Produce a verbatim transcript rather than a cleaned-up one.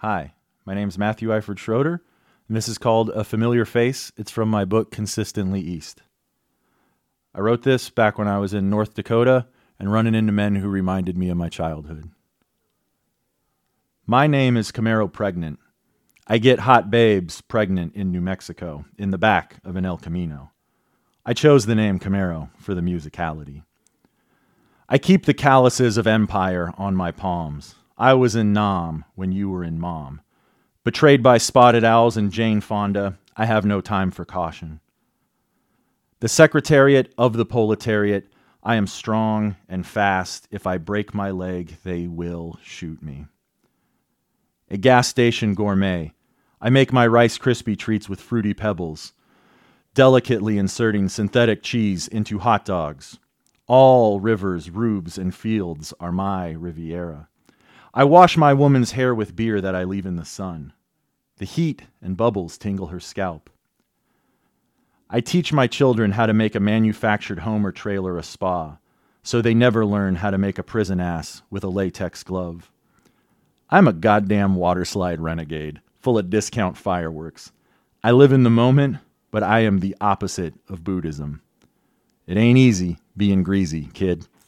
Hi, my name is Matthew Eifert Schroeder, and this is called A Familiar Face. It's from my book, Consistently East. I wrote this back when I was in North Dakota and running into men who reminded me of my childhood. My name is Camaro Pregnant. I get hot babes pregnant in New Mexico, in the back of an El Camino. I chose the name Camaro for the musicality. I keep the calluses of empire on my palms. I was in Nam when you were in Mom. Betrayed by spotted owls and Jane Fonda, I have no time for caution. The secretariat of the proletariat, I am strong and fast. If I break my leg, they will shoot me. A gas station gourmet. I make my Rice Krispie treats with fruity pebbles, delicately inserting synthetic cheese into hot dogs. All rivers, rubes, and fields are my Riviera. I wash my woman's hair with beer that I leave in the sun. The heat and bubbles tingle her scalp. I teach my children how to make a manufactured home or trailer a spa, so they never learn how to make a prison ass with a latex glove. I'm a goddamn waterslide renegade, full of discount fireworks. I live in the moment, but I am the opposite of Buddhism. It ain't easy being greasy, kid.